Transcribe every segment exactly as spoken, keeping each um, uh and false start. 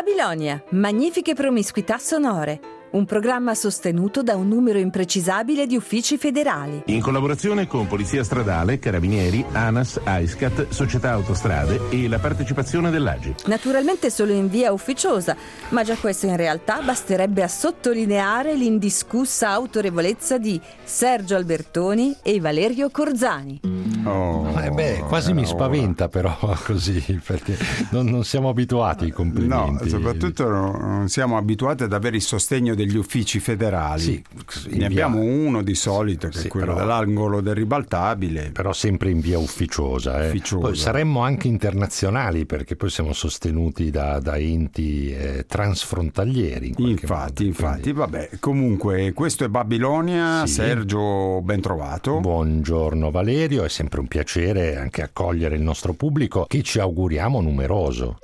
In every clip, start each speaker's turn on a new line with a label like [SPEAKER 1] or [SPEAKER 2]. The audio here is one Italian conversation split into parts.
[SPEAKER 1] Babilonia, magnifiche promiscuità sonore. Un programma sostenuto da un numero imprecisabile di uffici federali.
[SPEAKER 2] In collaborazione con Polizia Stradale, Carabinieri, ANAS, AISCAT, Società Autostrade e la partecipazione dell'A G I.
[SPEAKER 1] Naturalmente solo in via ufficiosa, ma già questo in realtà basterebbe a sottolineare l'indiscussa autorevolezza di Sergio Albertoni e Valerio Corzani.
[SPEAKER 3] Oh,
[SPEAKER 4] eh beh, quasi mi spaventa però così, perché non, non siamo abituati ai complimenti.
[SPEAKER 3] No, soprattutto non siamo abituati ad avere il sostegno degli uffici federali.
[SPEAKER 4] Sì,
[SPEAKER 3] ne
[SPEAKER 4] via...
[SPEAKER 3] abbiamo uno di solito, che
[SPEAKER 4] sì,
[SPEAKER 3] è quello
[SPEAKER 4] però...
[SPEAKER 3] dell'angolo del ribaltabile.
[SPEAKER 4] Però sempre in via ufficiosa. Eh.
[SPEAKER 3] ufficiosa.
[SPEAKER 4] Poi saremmo anche internazionali, perché poi siamo sostenuti da, da enti eh, transfrontalieri. In
[SPEAKER 3] infatti,
[SPEAKER 4] modo,
[SPEAKER 3] infatti,
[SPEAKER 4] quindi...
[SPEAKER 3] vabbè, comunque questo è Babilonia.
[SPEAKER 4] Sì.
[SPEAKER 3] Sergio, ben trovato.
[SPEAKER 4] Buongiorno Valerio, è sempre un piacere anche accogliere il nostro pubblico, che ci auguriamo numeroso.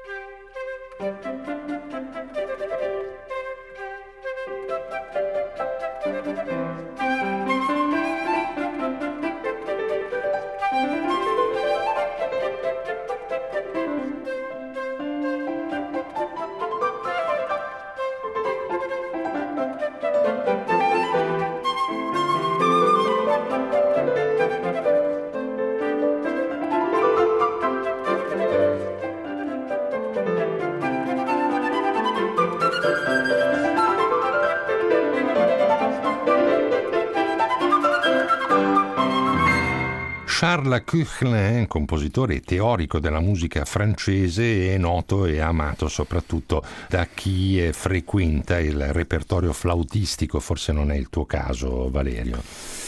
[SPEAKER 4] Charles Koechlin, compositore e teorico della musica francese, è noto e amato soprattutto da chi frequenta il repertorio flautistico. Forse non è il tuo caso, Valerio?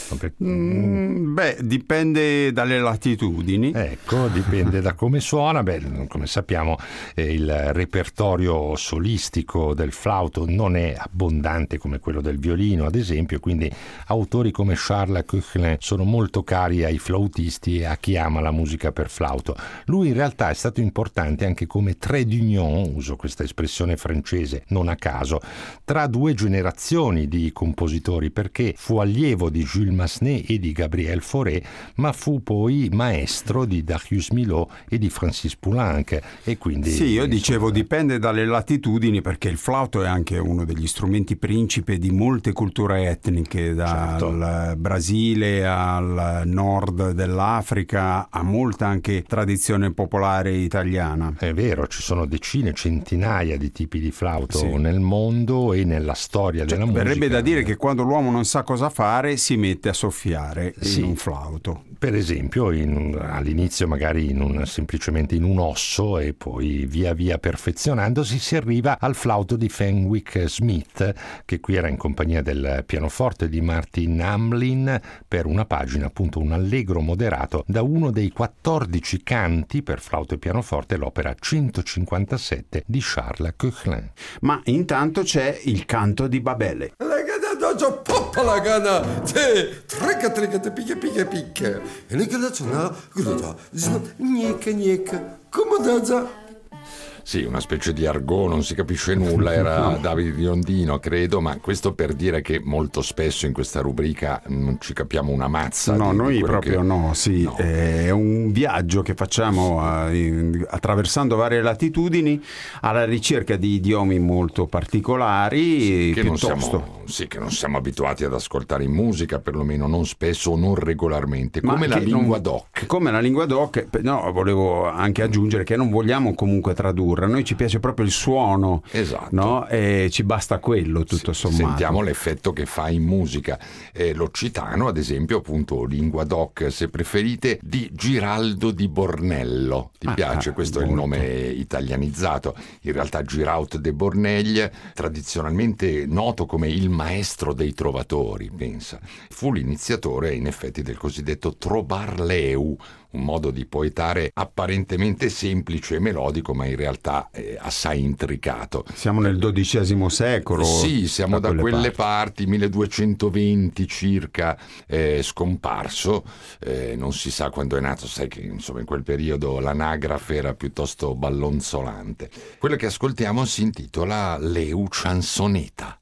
[SPEAKER 3] Mm, beh, dipende dalle latitudini.
[SPEAKER 4] Ecco, dipende da come suona. Beh, come sappiamo, eh, il repertorio solistico del flauto non è abbondante come quello del violino, ad esempio, quindi autori come Charles Koechlin sono molto cari ai flautisti e a chi ama la musica per flauto. Lui in realtà è stato importante anche come trait d'union, uso questa espressione francese non a caso, tra due generazioni di compositori, perché fu allievo di Jules Massenet e di Gabriel Fauré, ma fu poi maestro di Darius Milhaud e di Francis Poulenc, e quindi
[SPEAKER 3] sì, io
[SPEAKER 4] insomma...
[SPEAKER 3] dicevo dipende dalle latitudini, perché il flauto è anche uno degli strumenti principe di molte culture etniche, dal certo. Brasile al nord dell'Africa, a molta anche tradizione popolare italiana.
[SPEAKER 4] È vero, ci sono decine, centinaia di tipi di flauto
[SPEAKER 3] sì.
[SPEAKER 4] nel mondo e nella storia
[SPEAKER 3] cioè,
[SPEAKER 4] della musica.
[SPEAKER 3] Verrebbe da dire che quando l'uomo non sa cosa fare si mette a soffiare
[SPEAKER 4] sì,
[SPEAKER 3] in un flauto.
[SPEAKER 4] Per esempio in, all'inizio magari in un, semplicemente in un osso, e poi via via perfezionandosi si arriva al flauto di Fenwick Smith, che qui era in compagnia del pianoforte di Martin Hamlin per una pagina, appunto un allegro moderato da uno dei quattordici canti per flauto e pianoforte, l'opera centocinquantasette di Charles Koechlin.
[SPEAKER 3] Ma intanto c'è il canto di Babele.
[SPEAKER 5] Dojo poppa la gana te tricca tricca te picca picca picca e ne che la c'na gruda nica nica come daza.
[SPEAKER 6] Sì, una specie di argot, non si capisce nulla, era Davide Biondino, credo, ma questo per dire che molto spesso in questa rubrica non ci capiamo una mazza.
[SPEAKER 3] No,
[SPEAKER 6] di,
[SPEAKER 3] noi
[SPEAKER 6] di
[SPEAKER 3] proprio
[SPEAKER 6] che...
[SPEAKER 3] no, sì,
[SPEAKER 6] no.
[SPEAKER 3] È un viaggio che facciamo a, in, attraversando varie latitudini alla ricerca di idiomi molto particolari.
[SPEAKER 6] Che
[SPEAKER 3] piuttosto...
[SPEAKER 6] non siamo, sì, che non siamo abituati ad ascoltare in musica, perlomeno non spesso o non regolarmente, come la lingua
[SPEAKER 3] non,
[SPEAKER 6] doc.
[SPEAKER 3] Come la lingua doc, no, volevo anche aggiungere che non vogliamo comunque tradurre. A noi ci piace proprio il suono,
[SPEAKER 6] esatto.
[SPEAKER 3] No? E ci basta quello, tutto
[SPEAKER 6] sì,
[SPEAKER 3] sommato.
[SPEAKER 6] Sentiamo l'effetto che fa in musica. Eh, l'occitano, ad esempio, appunto, lingua doc, se preferite, di Giraldo di Bornello. Ti
[SPEAKER 3] ah,
[SPEAKER 6] piace? Questo molto. È il nome italianizzato. In realtà Giraud de Borneglie, tradizionalmente noto come il maestro dei trovatori, pensa. Fu l'iniziatore, in effetti, del cosiddetto trobarleu, un modo di poetare apparentemente semplice e melodico, ma in realtà eh, assai intricato.
[SPEAKER 3] Siamo nel dodicesimo secolo.
[SPEAKER 6] Sì, siamo da, da quelle, quelle parti. parti, milleduecentoventi circa, eh, scomparso, eh, non si sa quando è nato, sai che insomma in quel periodo l'anagrafe era piuttosto ballonzolante. Quello che ascoltiamo si intitola Leu Chansoneta.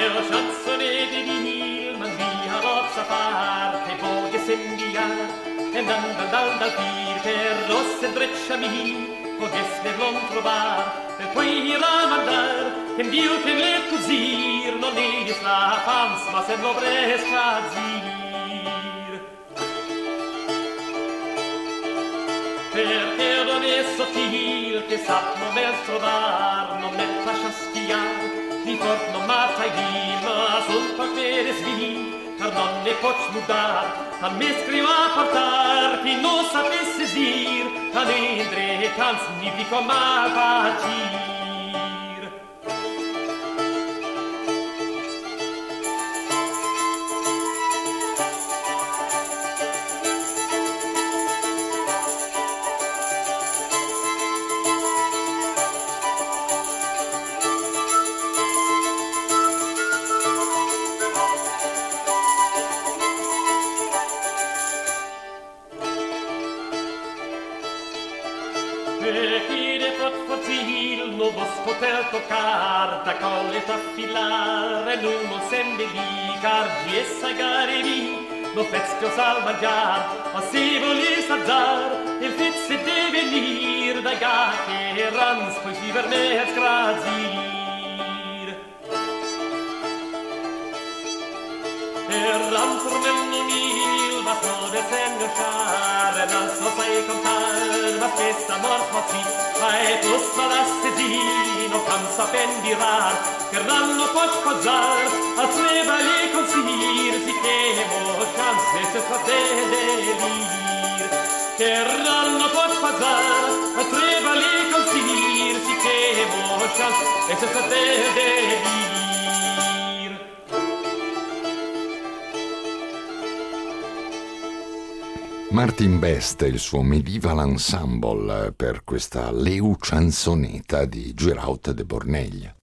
[SPEAKER 7] Parte, voglio inviare e dan dal dal dal pir per rosse brecciami potesse non trovar e poi ramandar che Dio che le cosir non è la fans ma se lo presta zir perché non è sottil che sap non me trovar non me lascia spiar mi fort non mata i ma sul papere svi per non ne pots mudar a me scriva a portar chi non sapesse dir a nendre can significa ma partir poter tocar da colle t'affilar e non non sembri lì cargi e sagare lì lo festio sal mangiar ma si vuole sazzar il fizze deve venir da gatti e rans poi si per me scrazir e rans per me non il ma so de segno char e non so sai contar ma questa mort ma si e plus malasse di non cansa pendirar che ranno può sposar a treba le consir si che mo chance se fa delir che ranno può sposar a treba le consir si che mo chance se fa delir
[SPEAKER 6] Martin Best e il suo Medieval Ensemble per questa Leu Chansoneta di Giraud de Borneglia.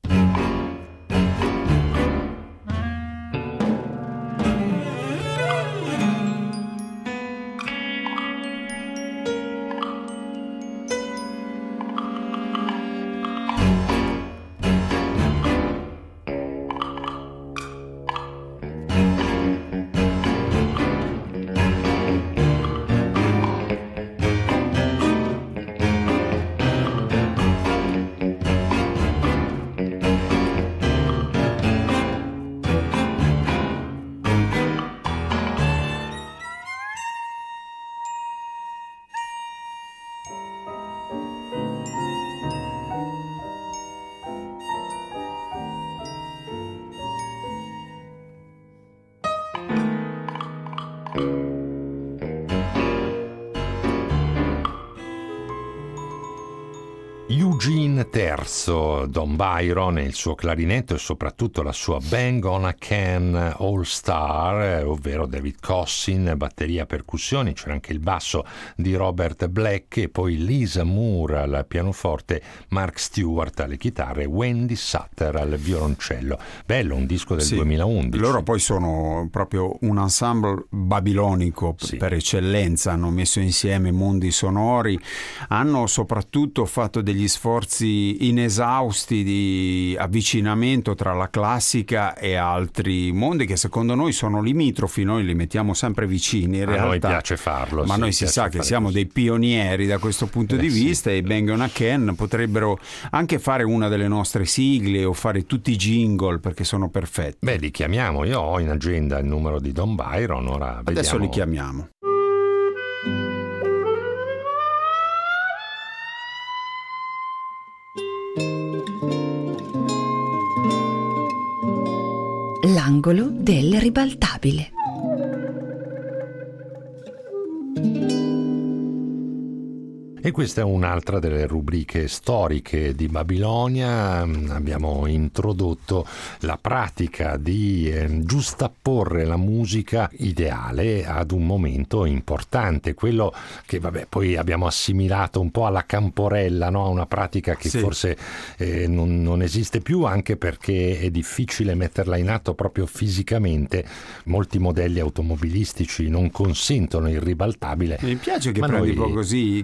[SPEAKER 4] Eugene terzo, Don Byron e il suo clarinetto e soprattutto la sua Bang on a Can All Star, ovvero David Cossin, batteria, percussioni, c'era anche il basso di Robert Black e poi Lisa Moore al pianoforte, Mark Stewart alle chitarre, Wendy Sutter al violoncello. Bello, un disco del sì, duemilaundici.
[SPEAKER 3] Loro poi sono proprio un ensemble babilonico sì. per eccellenza, hanno messo insieme mondi sonori, hanno soprattutto fatto degli sforzi inesausti di avvicinamento tra la classica e altri mondi che secondo noi sono limitrofi, noi li mettiamo sempre vicini in
[SPEAKER 4] a
[SPEAKER 3] realtà,
[SPEAKER 4] noi piace farlo
[SPEAKER 3] ma
[SPEAKER 4] sì,
[SPEAKER 3] noi si sa che siamo
[SPEAKER 4] così.
[SPEAKER 3] dei pionieri da questo punto eh, di sì. vista e i Bang on a Can potrebbero anche fare una delle nostre sigle o fare tutti i jingle perché sono perfetti.
[SPEAKER 4] Beh, li chiamiamo, io ho in agenda il numero di Don Byron, ora vediamo.
[SPEAKER 3] Adesso li chiamiamo.
[SPEAKER 1] L'angolo del ribaltabile.
[SPEAKER 4] E questa è un'altra delle rubriche storiche di Babilonia. Abbiamo introdotto la pratica di eh, giustapporre la musica ideale ad un momento importante, quello che vabbè poi abbiamo assimilato un po' alla camporella, no? Una pratica che sì. forse eh, non, non esiste più, anche perché è difficile metterla in atto proprio fisicamente. Molti modelli automobilistici non consentono il ribaltabile.
[SPEAKER 3] Mi piace che
[SPEAKER 4] ma
[SPEAKER 3] prendi
[SPEAKER 4] noi...
[SPEAKER 3] un po' così come proposta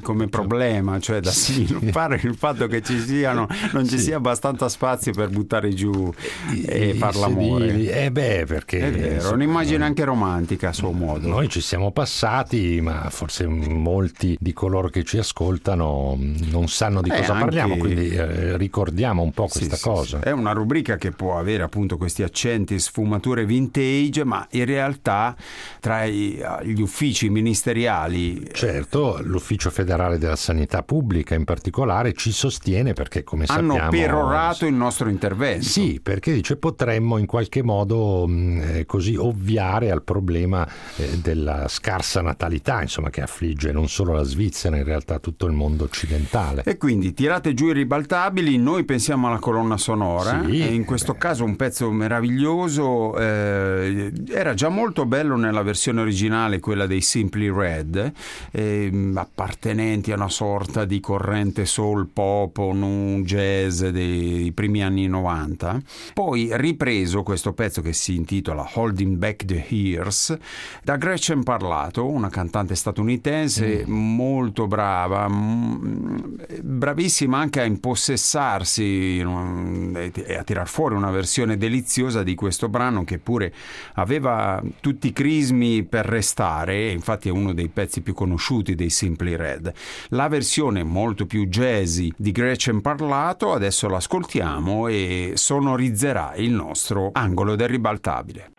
[SPEAKER 3] problema, cioè da sviluppare il fatto che ci siano, non ci
[SPEAKER 4] Sì.
[SPEAKER 3] sia abbastanza spazio per buttare giù e
[SPEAKER 4] I-
[SPEAKER 3] far
[SPEAKER 4] i
[SPEAKER 3] l'amore.
[SPEAKER 4] sedili. Eh beh, perché
[SPEAKER 3] È vero,
[SPEAKER 4] insomma,
[SPEAKER 3] un'immagine anche romantica a suo modo.
[SPEAKER 4] noi ci siamo passati, ma forse molti di coloro che ci ascoltano non sanno di
[SPEAKER 3] Eh,
[SPEAKER 4] cosa
[SPEAKER 3] anche-
[SPEAKER 4] parliamo, quindi eh, ricordiamo un po'
[SPEAKER 3] Sì,
[SPEAKER 4] questa
[SPEAKER 3] sì,
[SPEAKER 4] cosa.
[SPEAKER 3] sì. È una rubrica che può avere appunto questi accenti e sfumature vintage, ma in realtà tra i- gli uffici ministeriali
[SPEAKER 4] Certo, l'Ufficio federale della sanità pubblica in particolare ci sostiene perché, come
[SPEAKER 3] hanno
[SPEAKER 4] sappiamo,
[SPEAKER 3] perorato il nostro intervento.
[SPEAKER 4] Sì, perché dice potremmo in qualche modo mh, eh, così ovviare al problema eh, della scarsa natalità, insomma, che affligge non solo la Svizzera, in realtà tutto il mondo occidentale.
[SPEAKER 3] E quindi tirate giù i ribaltabili, noi pensiamo alla colonna sonora,
[SPEAKER 4] Sì,
[SPEAKER 3] e in questo
[SPEAKER 4] beh.
[SPEAKER 3] caso un pezzo meraviglioso, eh, era già molto bello nella versione originale, quella dei Simply Red, eh, appartenenti a una sorta di corrente soul pop o nu jazz dei primi anni novanta. Poi ripreso questo pezzo che si intitola Holding Back the Years da Gretchen Parlato, una cantante statunitense
[SPEAKER 4] Mm.
[SPEAKER 3] molto brava, m- bravissima anche a impossessarsi mm, e e a tirar fuori una versione deliziosa di questo brano che pure aveva tutti i crismi per restare, e infatti è uno dei pezzi più conosciuti dei Simply Red. La versione molto più jazzy di Gretchen Parlato adesso l'ascoltiamo e sonorizzerà il nostro angolo del ribaltabile.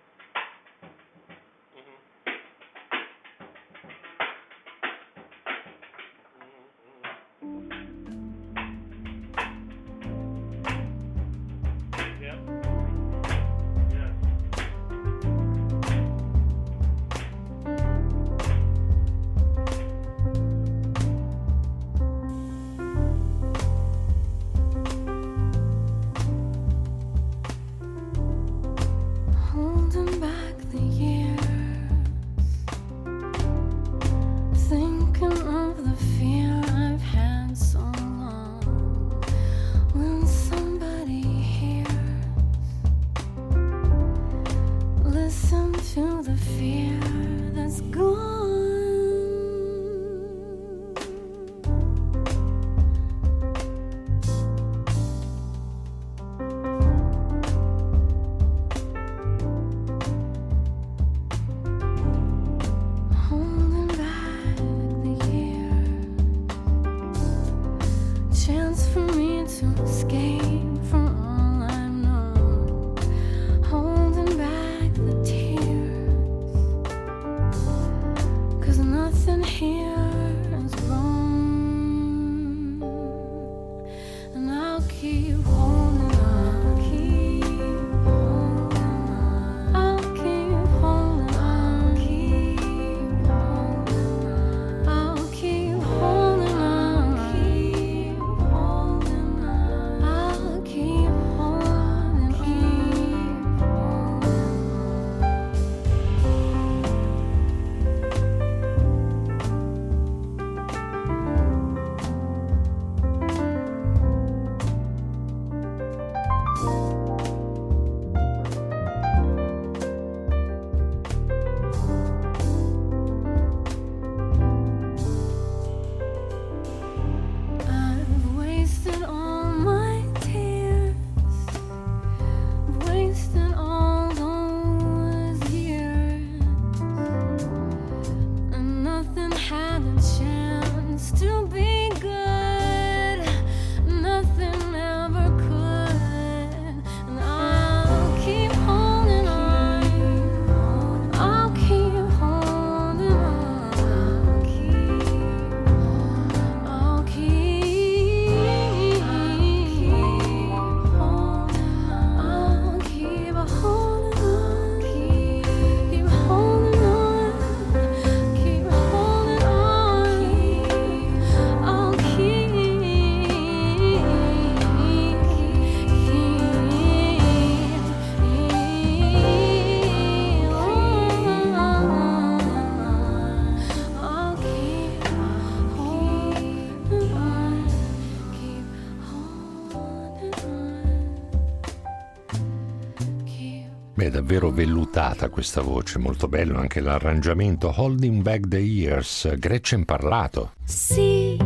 [SPEAKER 8] Holding back the years, thinking of the fear I've had so long. When somebody hears, listen to the fear that's gone. Holding back the years, chance for me to escape from all I've known. Holding back the tears, 'cause nothing here is wrong. And I'll keep holding on, keep holding on. I'll keep holding on, keep holding on. I'll keep holding on, keep holding on. I'll keep holding on, keep holding on.
[SPEAKER 4] Beh, davvero vellutata questa voce, molto bello anche l'arrangiamento. Holding Back the Years, Gretchen Parlato.
[SPEAKER 8] Sì,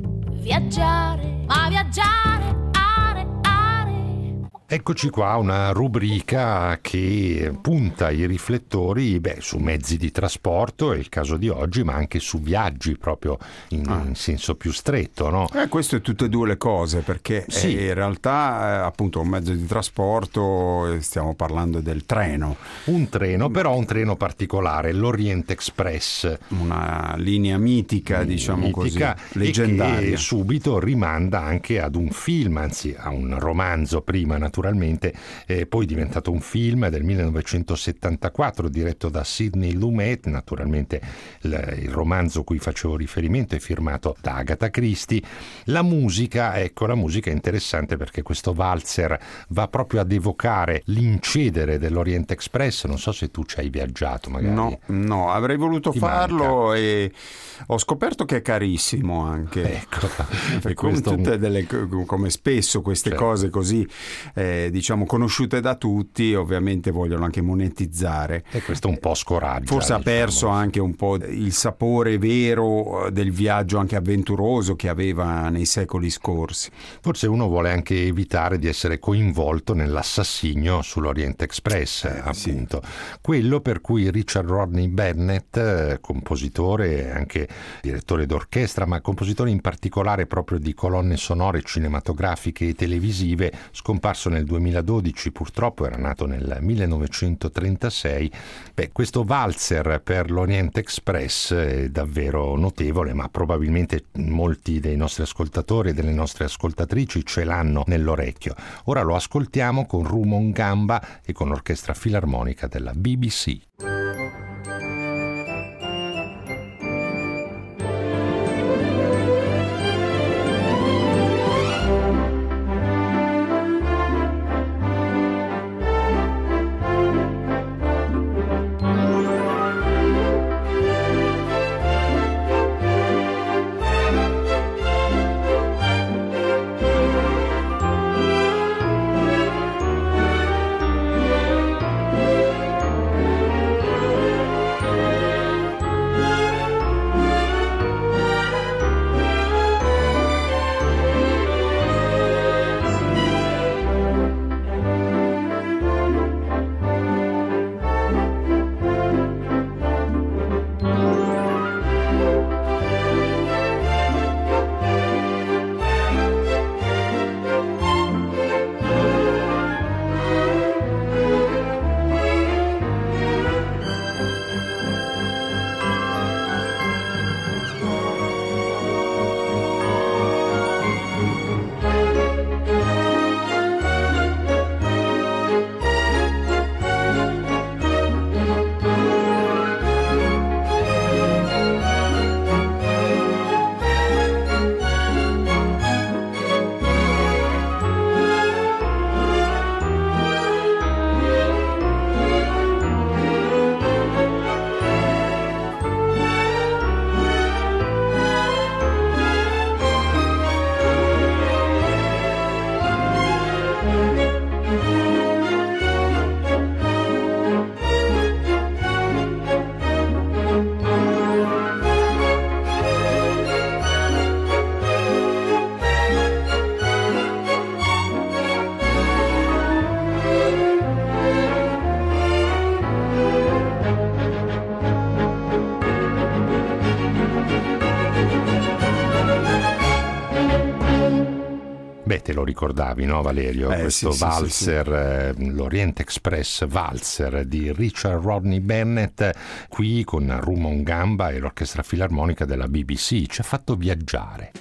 [SPEAKER 8] viaggiare, ma viaggiare, are, are.
[SPEAKER 4] Eccoci qua, una rubrica che punta i riflettori beh, su mezzi di trasporto, è il caso di oggi, ma anche su viaggi proprio in, ah. in senso più stretto, no?
[SPEAKER 3] Eh, questo è tutte e due le cose, perché
[SPEAKER 4] sì.
[SPEAKER 3] eh, in realtà eh, appunto un mezzo di trasporto, eh, stiamo parlando del treno.
[SPEAKER 4] Un treno, però un treno particolare, l'Orient Express.
[SPEAKER 3] Una linea mitica, diciamo
[SPEAKER 4] mitica,
[SPEAKER 3] così, leggendaria.
[SPEAKER 4] E che subito rimanda anche ad un film, anzi a un romanzo prima naturalmente. Naturalmente, eh, poi diventato un film del millenovecentosettantaquattro diretto da Sidney Lumet. Naturalmente il, il romanzo a cui facevo riferimento è firmato da Agatha Christie. La musica, ecco, la musica è interessante perché questo valzer va proprio ad evocare l'incedere dell'Orient Express. Non so se tu ci hai viaggiato magari.
[SPEAKER 3] No, no, avrei voluto
[SPEAKER 4] Ti
[SPEAKER 3] farlo
[SPEAKER 4] manca.
[SPEAKER 3] E ho scoperto che è carissimo anche.
[SPEAKER 4] Ecco,
[SPEAKER 3] come,
[SPEAKER 4] questo
[SPEAKER 3] tutte
[SPEAKER 4] un...
[SPEAKER 3] delle, come spesso queste
[SPEAKER 4] certo.
[SPEAKER 3] cose così eh, diciamo conosciute da tutti, ovviamente vogliono anche monetizzare.
[SPEAKER 4] E questo un po' scoraggia.
[SPEAKER 3] Forse
[SPEAKER 4] diciamo.
[SPEAKER 3] ha perso anche un po' il sapore vero del viaggio anche avventuroso che aveva nei secoli scorsi.
[SPEAKER 4] Forse uno vuole anche evitare di essere coinvolto nell'assassinio sull'Orient Express,
[SPEAKER 3] eh,
[SPEAKER 4] appunto.
[SPEAKER 3] Sì.
[SPEAKER 4] Quello per cui Richard Rodney Bennett, eh, compositore e anche direttore d'orchestra, ma compositore in particolare proprio di colonne sonore cinematografiche e televisive, scomparso nel duemiladodici, purtroppo era nato nel millenovecentotrentasei. Beh, questo valzer per l'Orient Express è davvero notevole, ma probabilmente molti dei nostri ascoltatori e delle nostre ascoltatrici ce l'hanno nell'orecchio. Ora lo ascoltiamo con Rumon Gamba e con l'Orchestra Filarmonica della B B C. Beh, te lo ricordavi, no Valerio?
[SPEAKER 3] Eh,
[SPEAKER 4] Questo
[SPEAKER 3] sì, sì,
[SPEAKER 4] valzer,
[SPEAKER 3] sì, sì.
[SPEAKER 4] l'Orient Express Valzer di Richard Rodney Bennett, qui con Rumon Gamba e l'Orchestra Filarmonica della B B C, ci ha fatto viaggiare.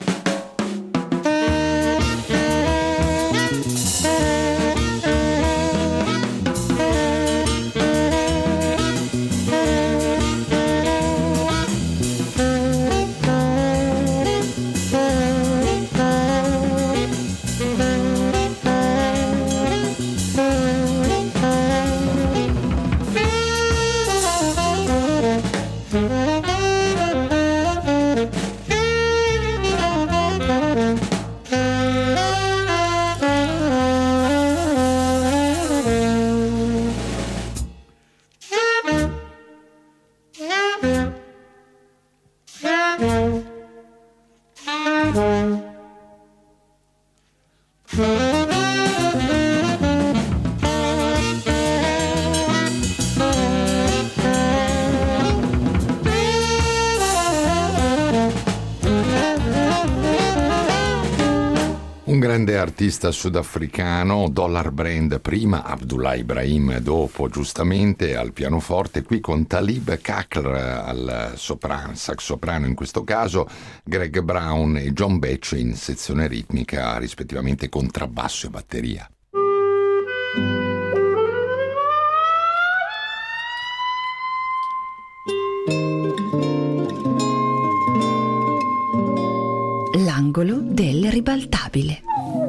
[SPEAKER 6] grande artista sudafricano, Dollar Brand prima, Abdullah Ibrahim dopo, giustamente al pianoforte, qui con Talib Kakr al soprano, sax soprano in questo caso, Greg Brown e John Batch in sezione ritmica rispettivamente contrabbasso e batteria.
[SPEAKER 1] L'angolo del ribaltabile.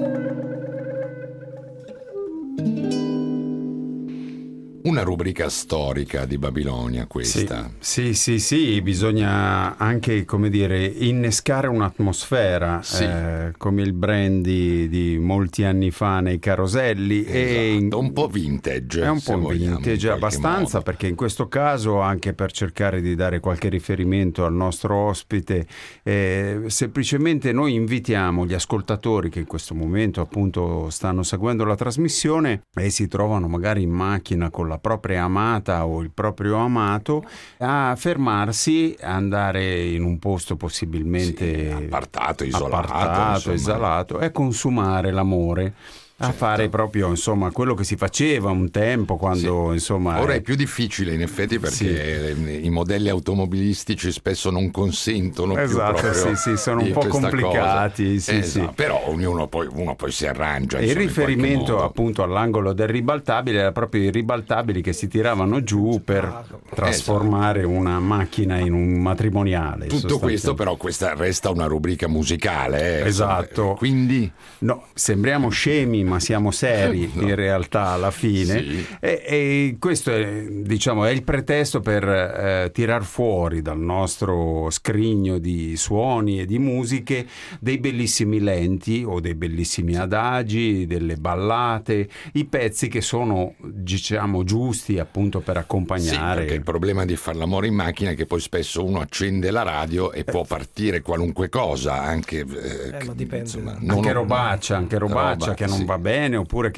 [SPEAKER 6] Una rubrica storica di Babilonia questa.
[SPEAKER 3] Sì, sì, sì, sì, bisogna anche, come dire, innescare un'atmosfera,
[SPEAKER 6] Sì.
[SPEAKER 3] eh, come il brandy di molti anni fa nei caroselli. E
[SPEAKER 6] Esatto, un po' vintage.
[SPEAKER 3] È un
[SPEAKER 6] se
[SPEAKER 3] po'
[SPEAKER 6] vogliamo,
[SPEAKER 3] vintage,
[SPEAKER 6] in qualche
[SPEAKER 3] abbastanza,
[SPEAKER 6] modo.
[SPEAKER 3] perché in questo caso, anche per cercare di dare qualche riferimento al nostro ospite, eh, semplicemente noi invitiamo gli ascoltatori che in questo momento appunto stanno seguendo la trasmissione e si trovano magari in macchina con la propria amata o il proprio amato a fermarsi, andare in un posto possibilmente
[SPEAKER 6] Sì, appartato, isolato,
[SPEAKER 3] appartato,
[SPEAKER 6] insomma.
[SPEAKER 3] isolato, e consumare l'amore. A
[SPEAKER 6] Certo.
[SPEAKER 3] fare proprio, insomma, quello che si faceva un tempo quando,
[SPEAKER 6] Sì.
[SPEAKER 3] insomma...
[SPEAKER 6] Ora
[SPEAKER 3] eh,
[SPEAKER 6] è più difficile in effetti perché i modelli automobilistici spesso non consentono
[SPEAKER 3] Esatto,
[SPEAKER 6] più proprio
[SPEAKER 3] sì, sì, sono un
[SPEAKER 6] di
[SPEAKER 3] po'
[SPEAKER 6] questa
[SPEAKER 3] complicati,
[SPEAKER 6] cosa.
[SPEAKER 3] sì,
[SPEAKER 6] Esatto,
[SPEAKER 3] sì.
[SPEAKER 6] Però ognuno poi, uno poi si arrangia.
[SPEAKER 3] E il
[SPEAKER 6] insomma, in qualche
[SPEAKER 3] riferimento
[SPEAKER 6] modo.
[SPEAKER 3] appunto all'angolo del ribaltabile era proprio i ribaltabili che si tiravano giù per trasformare una macchina in un matrimoniale.
[SPEAKER 6] Tutto questo
[SPEAKER 3] sostanzialmente.
[SPEAKER 6] però questa resta una rubrica musicale. Eh,
[SPEAKER 3] Esatto.
[SPEAKER 6] insomma, quindi
[SPEAKER 3] No, sembriamo scemi, ma siamo seri
[SPEAKER 6] No.
[SPEAKER 3] in realtà alla fine.
[SPEAKER 6] Sì.
[SPEAKER 3] E, e questo è, diciamo, è il pretesto per eh, tirar fuori dal nostro scrigno di suoni e di musiche dei bellissimi lenti o dei bellissimi adagi, delle ballate, i pezzi che sono, diciamo, giusti appunto per
[SPEAKER 6] sì,
[SPEAKER 3] accompagnare.
[SPEAKER 6] perché il problema di fare l'amore in macchina è che poi spesso uno accende la radio e può partire qualunque cosa, anche eh,
[SPEAKER 9] ma dipende.
[SPEAKER 6] insomma,
[SPEAKER 3] Anche
[SPEAKER 6] non-
[SPEAKER 3] robaccia, anche robaccia
[SPEAKER 6] roba,
[SPEAKER 3] che non
[SPEAKER 6] sì.
[SPEAKER 3] va bene, oppure che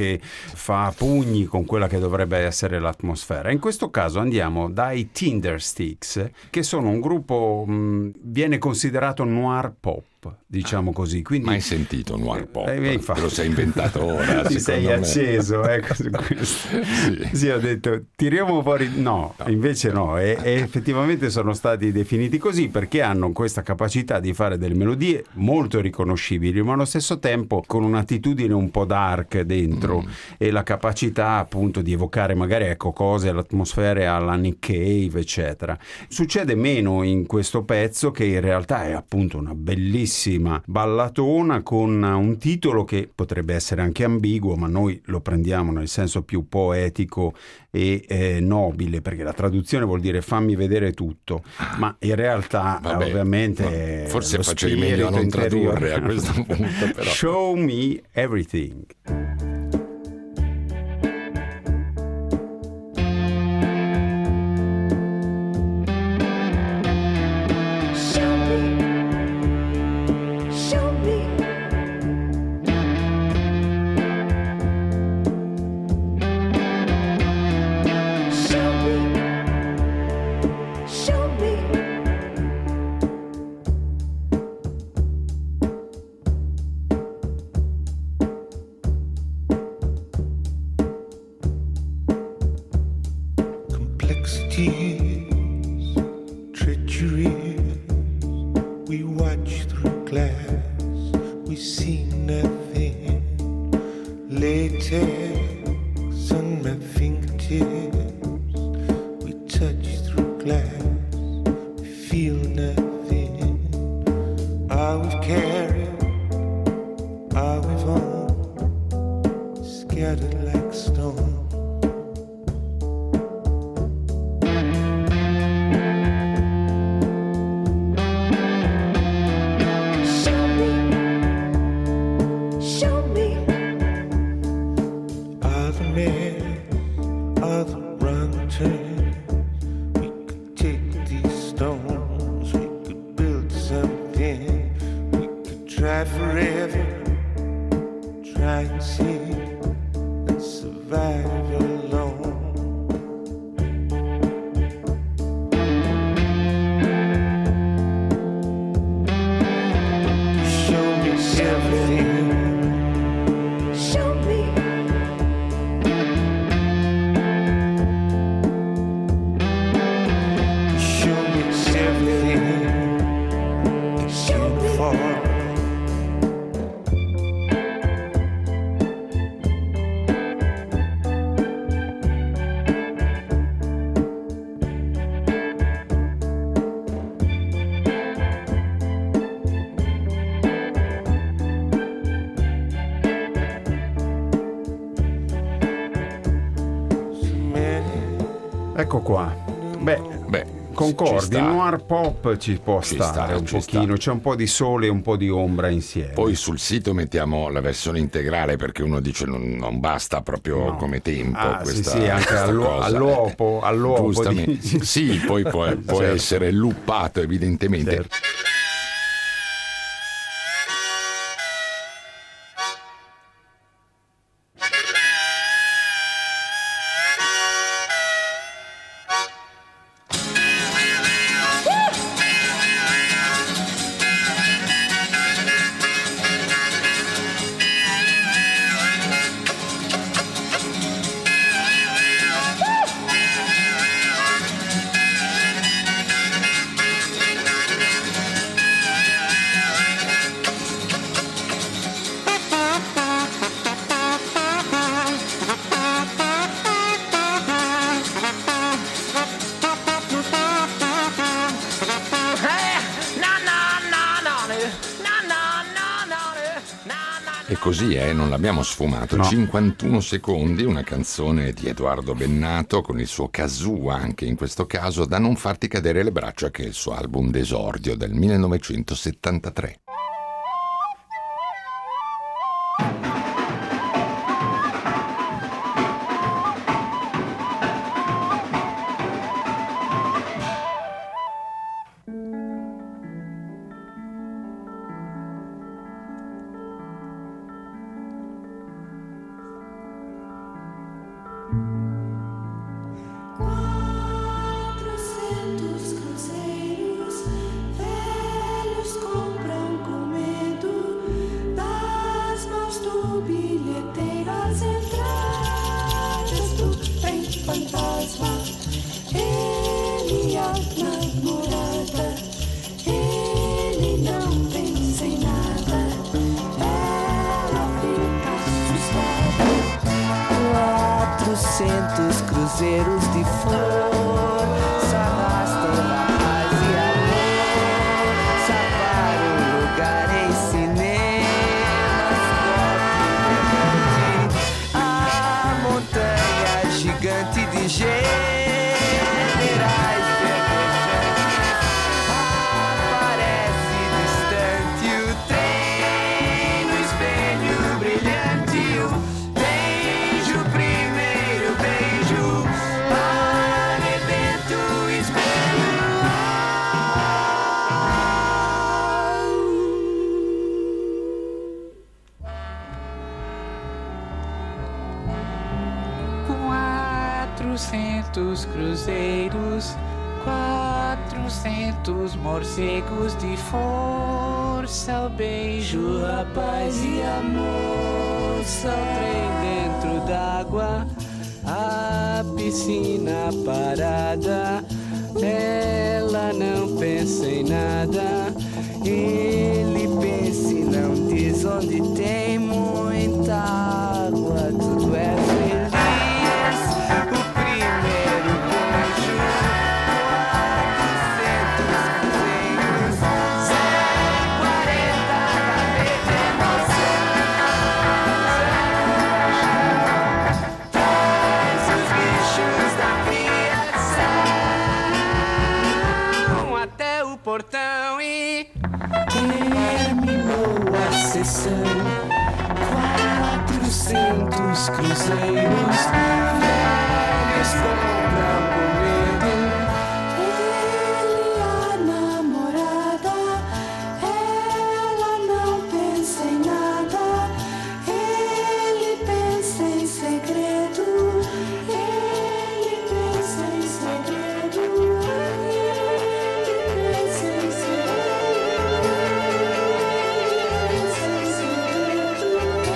[SPEAKER 3] fa pugni con quella che dovrebbe essere l'atmosfera. In questo caso andiamo dai Tindersticks, che sono un gruppo, mh, viene considerato noir pop, diciamo così. Quindi
[SPEAKER 6] Mai sentito noir pop,
[SPEAKER 3] Eh, infatti.
[SPEAKER 6] te lo sei inventato ora.
[SPEAKER 3] Ti sei
[SPEAKER 6] secondo me.
[SPEAKER 3] acceso, ecco, su questo.
[SPEAKER 6] Sì.
[SPEAKER 3] Sì, ho detto tiriamo fuori, no, invece no, e, e effettivamente sono stati definiti così perché hanno questa capacità di fare delle melodie molto riconoscibili, ma allo stesso tempo con un'attitudine un po' dark dentro,
[SPEAKER 6] Mm.
[SPEAKER 3] e la capacità appunto di evocare magari, ecco, cose, atmosfere alla Nick Cave, eccetera. Succede meno in questo pezzo, che in realtà è appunto una bellissima ballatona con un titolo che potrebbe essere anche ambiguo, ma noi lo prendiamo nel senso più poetico e eh, nobile, perché la traduzione vuol dire fammi vedere tutto, ma in realtà
[SPEAKER 6] Vabbè,
[SPEAKER 3] ovviamente
[SPEAKER 6] ma forse
[SPEAKER 3] lo
[SPEAKER 6] facevi meglio a non
[SPEAKER 3] spirito interiore.
[SPEAKER 6] tradurre a questo punto, però.
[SPEAKER 3] Show me everything.
[SPEAKER 8] Show me, show me. Show me, show me.
[SPEAKER 10] Complexities, treachery. We watch through glass, we see nothing. Latex on my fingertips, we touch through glass, we feel nothing. Are we carried? Are we born? Scattered like stone.
[SPEAKER 8] Show me, show me.
[SPEAKER 10] Are the men, are the wrong turns? We could take these stones
[SPEAKER 3] Ecco qua. Beh,
[SPEAKER 6] Beh,
[SPEAKER 3] concordi,
[SPEAKER 6] ci sta.
[SPEAKER 3] il noir pop ci può
[SPEAKER 6] Ci
[SPEAKER 3] stare
[SPEAKER 6] sta,
[SPEAKER 3] un
[SPEAKER 6] ci
[SPEAKER 3] pochino,
[SPEAKER 6] sta.
[SPEAKER 3] c'è un po' di sole e un po' di ombra insieme.
[SPEAKER 6] Poi sul sito mettiamo la versione integrale perché uno dice non, non basta proprio
[SPEAKER 3] No.
[SPEAKER 6] come tempo
[SPEAKER 3] Ah,
[SPEAKER 6] questa,
[SPEAKER 3] sì, sì, anche
[SPEAKER 6] questa
[SPEAKER 3] all'u-
[SPEAKER 6] cosa.
[SPEAKER 3] all'uopo, all'uopo
[SPEAKER 6] Giustamente.
[SPEAKER 3] di-
[SPEAKER 6] Sì, poi può, può
[SPEAKER 3] Certo.
[SPEAKER 6] essere luppato evidentemente.
[SPEAKER 3] Certo.
[SPEAKER 6] E così è, non l'abbiamo sfumato.
[SPEAKER 3] No.
[SPEAKER 6] cinquantuno secondi, una canzone di Edoardo Bennato con il suo kazoo anche in questo caso, da non farti cadere le braccia, che è il suo album d'esordio del millenovecentosettantatré.
[SPEAKER 8] Quatrocentos cruzeiros velhos compram com medo das mãos do bilheteiro as entradas do trem fantasma. Ele a namorada, ele não pensa em nada, ela fica assustada. Quatrocentos cruzeiros de força arrastam na paz e amor, saparam lugar em cinemas, copo de a montanha gigante de generais verdejantes aparece distante o trem no espelho brilhante, o beijo, o primeiro beijo, arrebenta o espelho.
[SPEAKER 9] Quatrocentos cruzeiros, quatrocentos morcegos de força, o beijo, a paz e a moça, o trem dentro d'água, a piscina parada, ela não pensa em nada, ele pensa e não diz onde tem muita água, tudo é feliz. O primeiro beijo, quatrocentos cruzeiros, cento e quarenta cabeças de emoção. Traz os bichos da criação até o portão e terminou a sessão. Quatrocentos cruzeiros velhos compram com medo. Ele a namorada, ela não pensa em nada, ele pensa em segredo, ele pensa em segredo, ele pensa em segredo, pensa em segredo.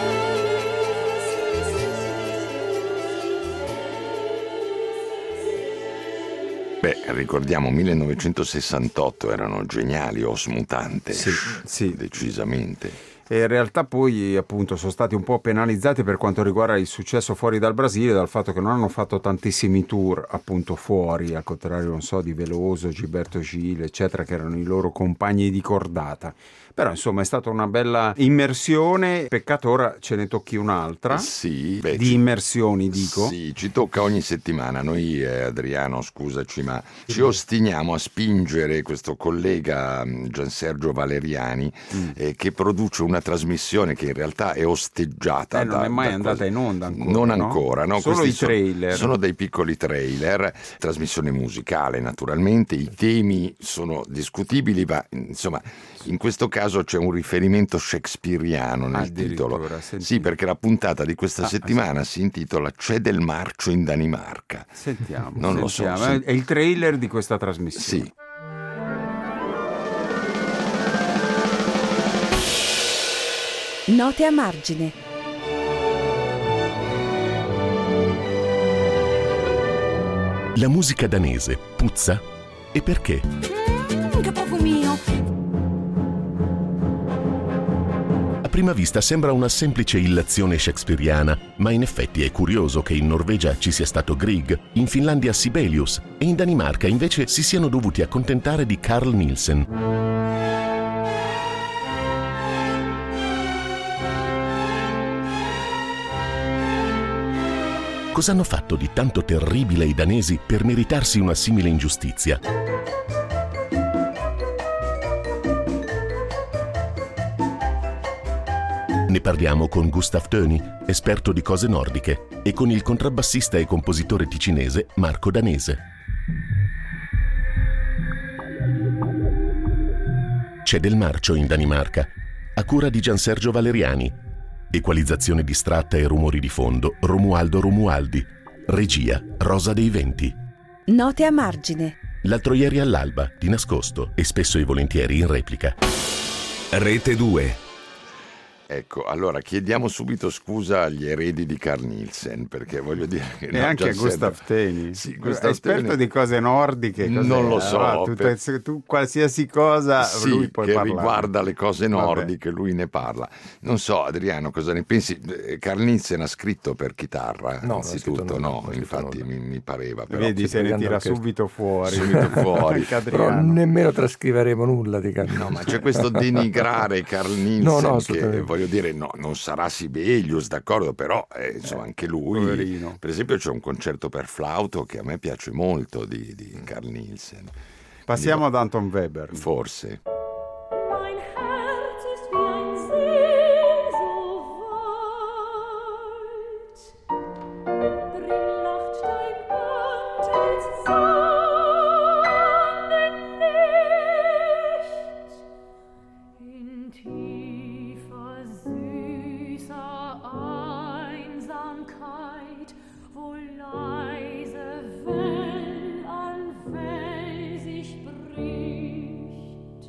[SPEAKER 6] Beh, ricordiamo millenovecentosessantotto, erano geniali Os Mutantes,
[SPEAKER 3] Sì, sì.
[SPEAKER 6] decisamente.
[SPEAKER 3] e in realtà poi appunto sono stati un po' penalizzati per quanto riguarda il successo fuori dal Brasile dal fatto che non hanno fatto tantissimi tour appunto fuori, al contrario non so di Veloso, Gilberto Gil eccetera, che erano i loro compagni di cordata. Però insomma è stata una bella immersione, peccato ora ce ne tocchi un'altra.
[SPEAKER 6] Sì, beh,
[SPEAKER 3] di
[SPEAKER 6] ci-
[SPEAKER 3] immersioni dico.
[SPEAKER 6] Sì, ci tocca ogni settimana. Noi, eh, Adriano, scusaci, ma ci ostiniamo a spingere questo collega mh, Giansergio Valeriani,
[SPEAKER 3] Mm.
[SPEAKER 6] eh, che produce una trasmissione che in realtà è osteggiata.
[SPEAKER 3] Eh, non
[SPEAKER 6] da-
[SPEAKER 3] è mai
[SPEAKER 6] da
[SPEAKER 3] andata
[SPEAKER 6] quasi-
[SPEAKER 3] in onda ancora,
[SPEAKER 6] Non
[SPEAKER 3] no?
[SPEAKER 6] ancora, no?
[SPEAKER 3] Solo
[SPEAKER 6] Questi
[SPEAKER 3] i
[SPEAKER 6] sono-
[SPEAKER 3] trailer.
[SPEAKER 6] Sono dei piccoli trailer, trasmissione musicale naturalmente, i temi sono discutibili, ma insomma in questo caso c'è un riferimento shakespeariano nel titolo.
[SPEAKER 3] Addirittura, senti.
[SPEAKER 6] Sì, perché la puntata di questa
[SPEAKER 3] Ah,
[SPEAKER 6] settimana si intitola C'è del marcio in Danimarca.
[SPEAKER 3] Sentiamo,
[SPEAKER 6] Non lo so,
[SPEAKER 3] sentiamo.
[SPEAKER 6] sì.
[SPEAKER 3] È il trailer di questa trasmissione.
[SPEAKER 6] Sì.
[SPEAKER 1] Note a margine.
[SPEAKER 11] La musica danese puzza? E perché?
[SPEAKER 8] Mmm, che profumino!
[SPEAKER 11] A prima vista sembra una semplice illazione shakespeariana, ma in effetti è curioso che in Norvegia ci sia stato Grieg, in Finlandia Sibelius e in Danimarca invece si siano dovuti accontentare di Carl Nielsen. Cosa hanno fatto di tanto terribile i danesi per meritarsi una simile ingiustizia? Ne parliamo con Gustav Töni, esperto di cose nordiche, e con il contrabbassista e compositore ticinese Marco Danese. C'è del marcio in Danimarca, a cura di Giansergio Valeriani. Equalizzazione distratta e rumori di fondo, Romualdo Romualdi. Regia, Rosa dei Venti.
[SPEAKER 1] Note a margine.
[SPEAKER 11] L'altro ieri all'alba, di nascosto e spesso e volentieri in replica.
[SPEAKER 12] Rete due.
[SPEAKER 6] Ecco, allora chiediamo subito scusa agli eredi di Carl Nielsen, perché voglio dire che
[SPEAKER 3] E
[SPEAKER 6] no,
[SPEAKER 3] anche a
[SPEAKER 6] Giansergio-
[SPEAKER 3] Gustav Teni,
[SPEAKER 6] Sì, Gustav
[SPEAKER 3] esperto
[SPEAKER 6] Teni-
[SPEAKER 3] di cose nordiche. cos'è?
[SPEAKER 6] Non lo so,
[SPEAKER 3] Allora, tu,
[SPEAKER 6] per-
[SPEAKER 3] se tu qualsiasi cosa
[SPEAKER 6] Sì,
[SPEAKER 3] lui puoi
[SPEAKER 6] che
[SPEAKER 3] parlare.
[SPEAKER 6] riguarda le cose
[SPEAKER 3] Vabbè.
[SPEAKER 6] nordiche, lui ne parla. Non so, Adriano, cosa ne pensi? Eh, Carl Nielsen ha scritto per chitarra,
[SPEAKER 13] No, non ha
[SPEAKER 6] innanzitutto,
[SPEAKER 13] scritto nulla,
[SPEAKER 6] no,
[SPEAKER 13] non ha scritto
[SPEAKER 6] infatti
[SPEAKER 13] nulla.
[SPEAKER 6] mi, mi pareva. Però.
[SPEAKER 3] Vedi, se ne
[SPEAKER 13] pregando
[SPEAKER 3] tira
[SPEAKER 13] l'orchestra.
[SPEAKER 3] subito fuori.
[SPEAKER 6] Subito fuori.
[SPEAKER 3] Anche
[SPEAKER 13] Però
[SPEAKER 3] Adriano.
[SPEAKER 13] nemmeno trascriveremo nulla di Carl.
[SPEAKER 6] No, ma c'è questo denigrare Carl Nielsen
[SPEAKER 13] No, no,
[SPEAKER 6] che,
[SPEAKER 13] assolutamente.
[SPEAKER 6] voglio dire, no, non sarà Sibelius, d'accordo, però eh, insomma anche lui.
[SPEAKER 3] poverino.
[SPEAKER 6] Per esempio c'è un concerto per flauto che a me piace molto di, di Carl Nielsen.
[SPEAKER 3] Passiamo ad Anton Weber.
[SPEAKER 6] Forse.
[SPEAKER 9] Mein Herz ist wie ein See so weit. Drin lacht dein Antlitz Sonnenlicht. In tiefer, süßer Einsamkeit, wo leise Well an Well sich bricht.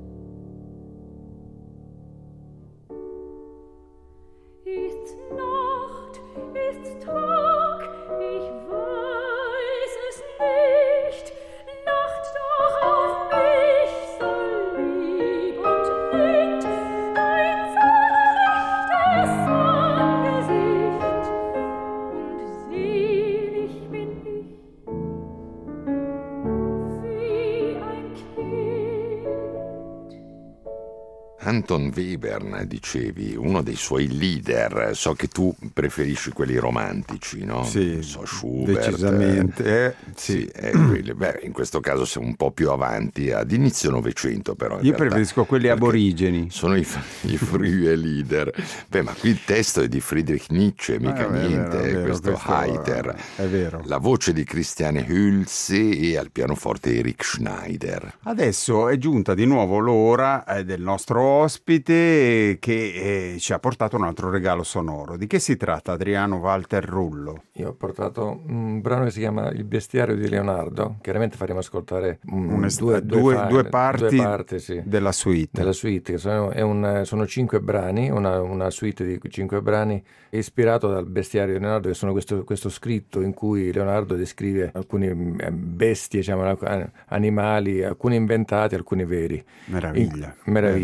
[SPEAKER 9] Ist's Nacht, ist's Tag, ich weiß es nicht. Lacht doch auf mich so lieb und lind, dein zerlichtes Angesicht. Und selig bin ich, wie ein Kind.
[SPEAKER 6] Anton Webern, dicevi, uno dei suoi leader. So che tu preferisci quelli romantici, no?
[SPEAKER 3] Sì,
[SPEAKER 6] Non so, Schubert.
[SPEAKER 3] decisamente. Eh,
[SPEAKER 6] Sì,
[SPEAKER 3] sì.
[SPEAKER 6] eh, quelli- beh, in questo caso siamo un po' più avanti, ad inizio Novecento però. in
[SPEAKER 3] Io
[SPEAKER 6] realtà,
[SPEAKER 3] preferisco quelli
[SPEAKER 6] perché
[SPEAKER 3] aborigeni.
[SPEAKER 6] Sono i, i frühe leader. Beh, ma qui il testo è di Friedrich Nietzsche, mica
[SPEAKER 3] Eh, è vero,
[SPEAKER 6] niente,
[SPEAKER 3] è
[SPEAKER 6] eh,
[SPEAKER 3] vero,
[SPEAKER 6] questo
[SPEAKER 3] questo
[SPEAKER 6] Heiter.
[SPEAKER 3] è vero.
[SPEAKER 6] La voce di Christiane Hülse e al pianoforte Erich Schneider.
[SPEAKER 3] Adesso è giunta di nuovo l'ora eh, del nostro ospite che eh, ci ha portato un altro regalo sonoro. Di che si tratta, Adriano Walter Rullo?
[SPEAKER 13] Io ho portato un brano che si chiama Il bestiario di Leonardo. Chiaramente faremo ascoltare mm,
[SPEAKER 3] Un est-
[SPEAKER 13] due,
[SPEAKER 3] due-
[SPEAKER 13] fa-
[SPEAKER 3] due parti
[SPEAKER 13] due parti, sì,
[SPEAKER 3] della suite.
[SPEAKER 13] della suite. Che sono, è un- sono cinque brani, una, una suite di cinque brani ispirato dal bestiario di Leonardo, che sono questo, questo scritto in cui Leonardo descrive alcune mm, bestie, diciamo, animali, alcuni inventati, alcuni veri.
[SPEAKER 3] Meraviglia.
[SPEAKER 13] In- meraviglia, sì.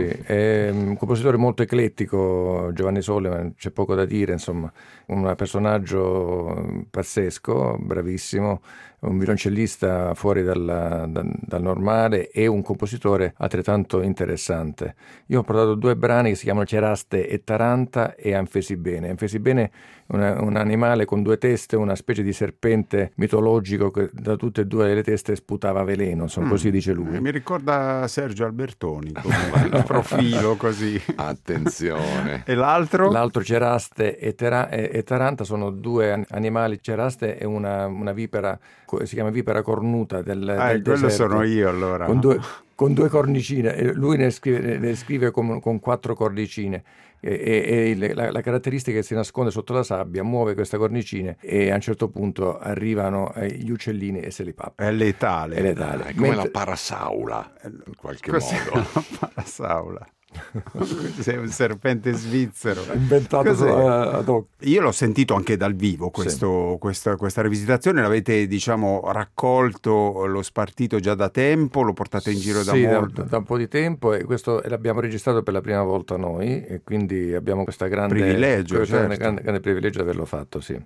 [SPEAKER 13] è un compositore molto eclettico, Giovanni Solle, c'è poco da dire, insomma, un personaggio pazzesco, bravissimo, un violoncellista fuori dalla, da, dal normale e un compositore altrettanto interessante. Io ho portato due brani che si chiamano Ceraste e Taranta e Anfesibene. Anfesibene è una, un animale con due teste, una specie di serpente mitologico che da tutte e due le teste sputava veleno, insomma, mm. così dice lui.
[SPEAKER 3] Mi ricorda Sergio Albertoni, come il profilo così.
[SPEAKER 6] Attenzione.
[SPEAKER 3] E l'altro?
[SPEAKER 13] L'altro Ceraste e, tera- e, e Taranta sono due an- animali. Ceraste è una, una vipera, si chiama vipera cornuta del,
[SPEAKER 3] ah,
[SPEAKER 13] del
[SPEAKER 3] quello
[SPEAKER 13] deserto,
[SPEAKER 3] sono io allora.
[SPEAKER 13] Con due, con due cornicine, lui ne scrive, ne scrive con, con quattro cornicine. E, e, e la, la caratteristica è che si nasconde sotto la sabbia, muove queste cornicine e a un certo punto arrivano eh, gli uccellini e se li pappa.
[SPEAKER 3] È letale.
[SPEAKER 13] È letale.
[SPEAKER 6] È come
[SPEAKER 13] Mentre...
[SPEAKER 6] la parasaula, in qualche
[SPEAKER 3] Cos'è
[SPEAKER 6] modo.
[SPEAKER 3] La parasaula. Sei un serpente svizzero
[SPEAKER 13] inventato ad hoc.
[SPEAKER 3] Io l'ho sentito anche dal vivo questo, sì. questa, questa rivisitazione. L'avete, diciamo, raccolto, lo spartito già da tempo, lo portate in giro da
[SPEAKER 13] sì,
[SPEAKER 3] molto?
[SPEAKER 13] Da, da un po' di tempo, e questo l'abbiamo registrato per la prima volta noi, e quindi abbiamo questa grande
[SPEAKER 3] privilegio,
[SPEAKER 13] questo
[SPEAKER 3] certo.
[SPEAKER 13] grande, grande privilegio di averlo fatto, sì.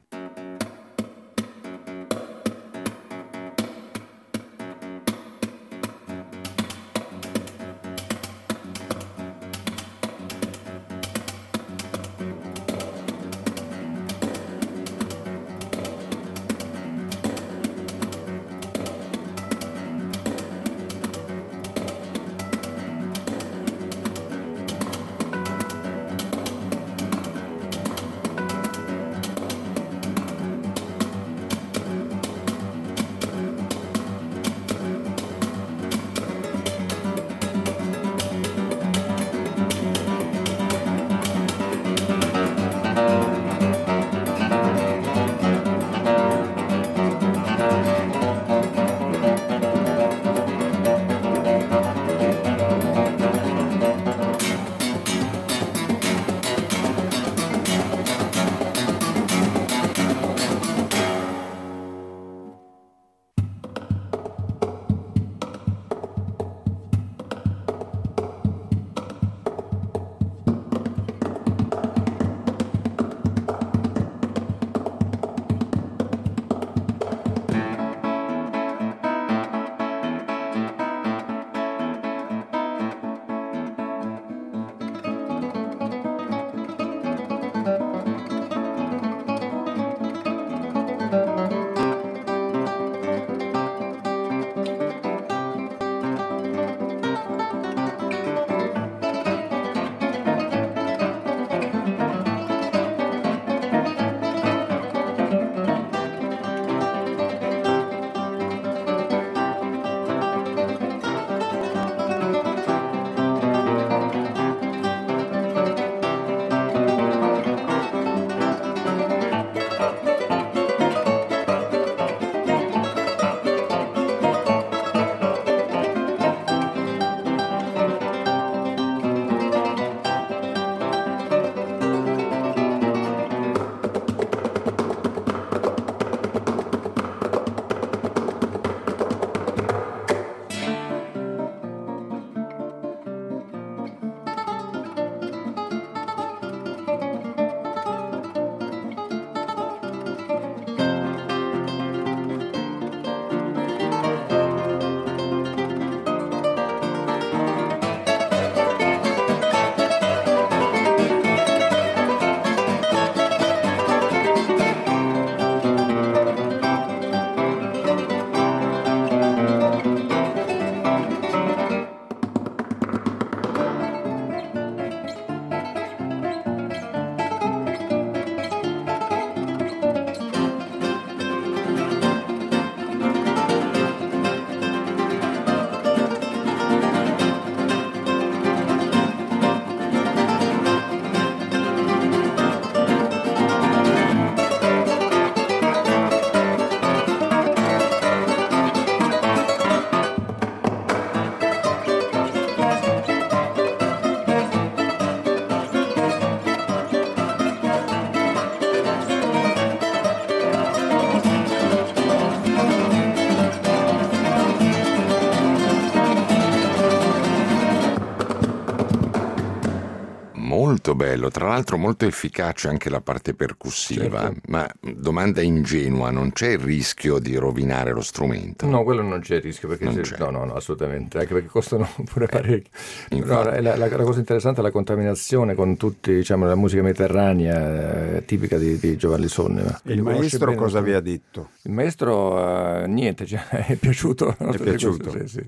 [SPEAKER 6] molto bello, tra l'altro molto efficace anche la parte percussiva,
[SPEAKER 13] certo.
[SPEAKER 6] Ma domanda ingenua, non c'è il rischio di rovinare lo strumento?
[SPEAKER 13] No, quello non c'è il rischio, perché
[SPEAKER 6] Non
[SPEAKER 13] se-
[SPEAKER 6] c'è.
[SPEAKER 13] no, no, no, assolutamente, anche perché costano pure parecchio. No,
[SPEAKER 6] infatti.
[SPEAKER 13] la, la- la cosa interessante è la contaminazione con tutti, diciamo, la musica mediterranea eh, tipica di, di Giovanni Sonnema.
[SPEAKER 3] Il
[SPEAKER 13] Li conosce
[SPEAKER 3] maestro
[SPEAKER 13] bene,
[SPEAKER 3] cosa
[SPEAKER 13] no?
[SPEAKER 3] vi ha detto?
[SPEAKER 13] Il maestro eh, niente, cioè, è piaciuto.
[SPEAKER 3] È piaciuto?
[SPEAKER 13] Sì, sì.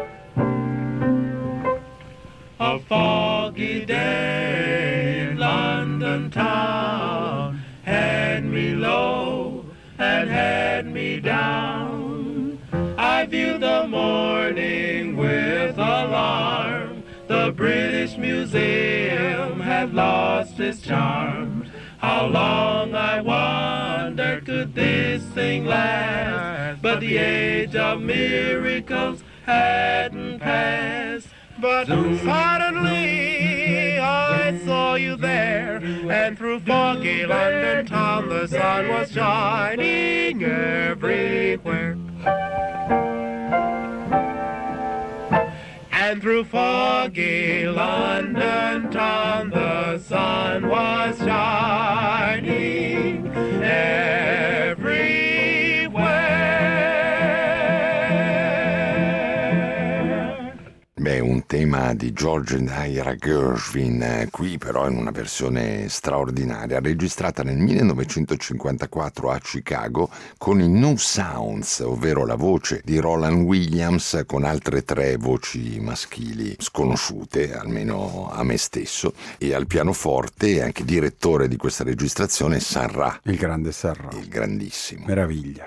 [SPEAKER 7] A foggy day in London town had me low and had me down. I viewed the morning with alarm. The British Museum had lost its charm. How long, I wondered, could this thing last? But the age of miracles hadn't passed. But suddenly I saw you there, and through foggy London town the sun was shining everywhere. And through foggy London town the sun was shining everywhere.
[SPEAKER 6] Beh, un tema di George and Ira Gershwin, eh, qui però in una versione straordinaria, registrata nel millenovecentocinquantaquattro a Chicago con i New Sounds, ovvero la voce di Roland Williams con altre tre voci maschili sconosciute, almeno a me stesso, e al pianoforte, anche direttore di questa registrazione, Sun Ra,
[SPEAKER 3] Il grande Sarra.
[SPEAKER 6] il grandissimo.
[SPEAKER 3] Meraviglia.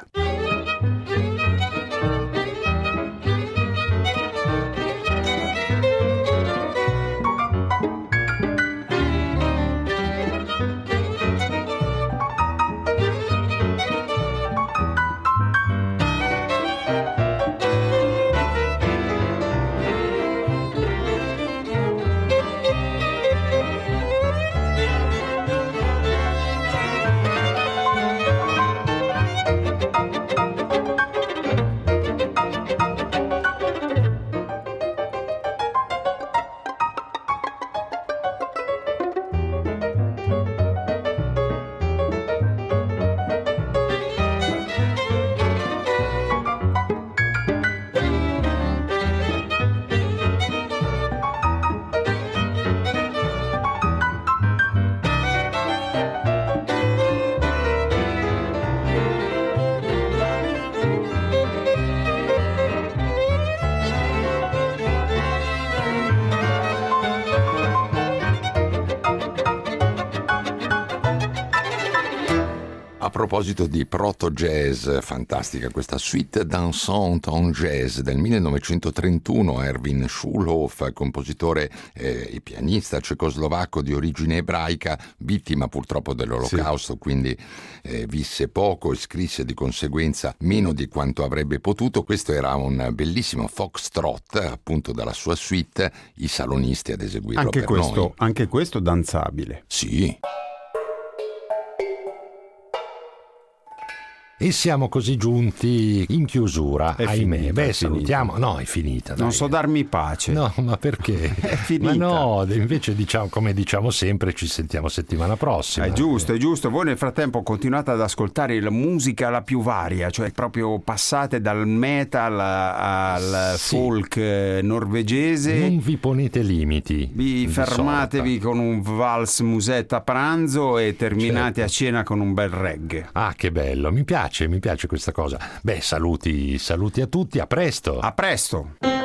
[SPEAKER 6] A proposito di proto jazz, fantastica questa suite dansante en jazz del millenovecentotrentuno, Erwin Schulhoff, compositore eh, e pianista cecoslovacco di origine ebraica, vittima purtroppo dell'Olocausto, sì. Quindi eh, visse poco e scrisse di conseguenza meno di quanto avrebbe potuto. Questo era un bellissimo foxtrot, appunto dalla sua suite, i salonisti ad eseguirlo
[SPEAKER 3] Anche
[SPEAKER 6] per
[SPEAKER 3] questo,
[SPEAKER 6] noi.
[SPEAKER 3] anche questo danzabile.
[SPEAKER 6] Sì.
[SPEAKER 4] E siamo così giunti in chiusura,
[SPEAKER 3] È
[SPEAKER 4] ahimè.
[SPEAKER 3] finita,
[SPEAKER 4] Beh,
[SPEAKER 3] è
[SPEAKER 4] salutiamo.
[SPEAKER 3] finita.
[SPEAKER 4] No, è finita.
[SPEAKER 3] Non
[SPEAKER 4] dai.
[SPEAKER 3] so darmi pace.
[SPEAKER 4] No, ma perché?
[SPEAKER 3] È finita.
[SPEAKER 4] Ma no, invece diciamo, come diciamo sempre, ci sentiamo settimana prossima.
[SPEAKER 3] È giusto, è giusto. Voi nel frattempo continuate ad ascoltare la musica la più varia, cioè proprio passate dal metal al
[SPEAKER 4] Sì.
[SPEAKER 3] folk norvegese.
[SPEAKER 4] Non vi ponete limiti.
[SPEAKER 3] Vi
[SPEAKER 4] di
[SPEAKER 3] fermatevi
[SPEAKER 4] sorta.
[SPEAKER 3] con un vals musetta a pranzo e terminate
[SPEAKER 4] Certo.
[SPEAKER 3] a cena con un bel reggae.
[SPEAKER 4] Ah, che bello, mi piace, mi piace questa cosa. Beh, saluti, saluti a tutti, a presto.
[SPEAKER 3] A presto!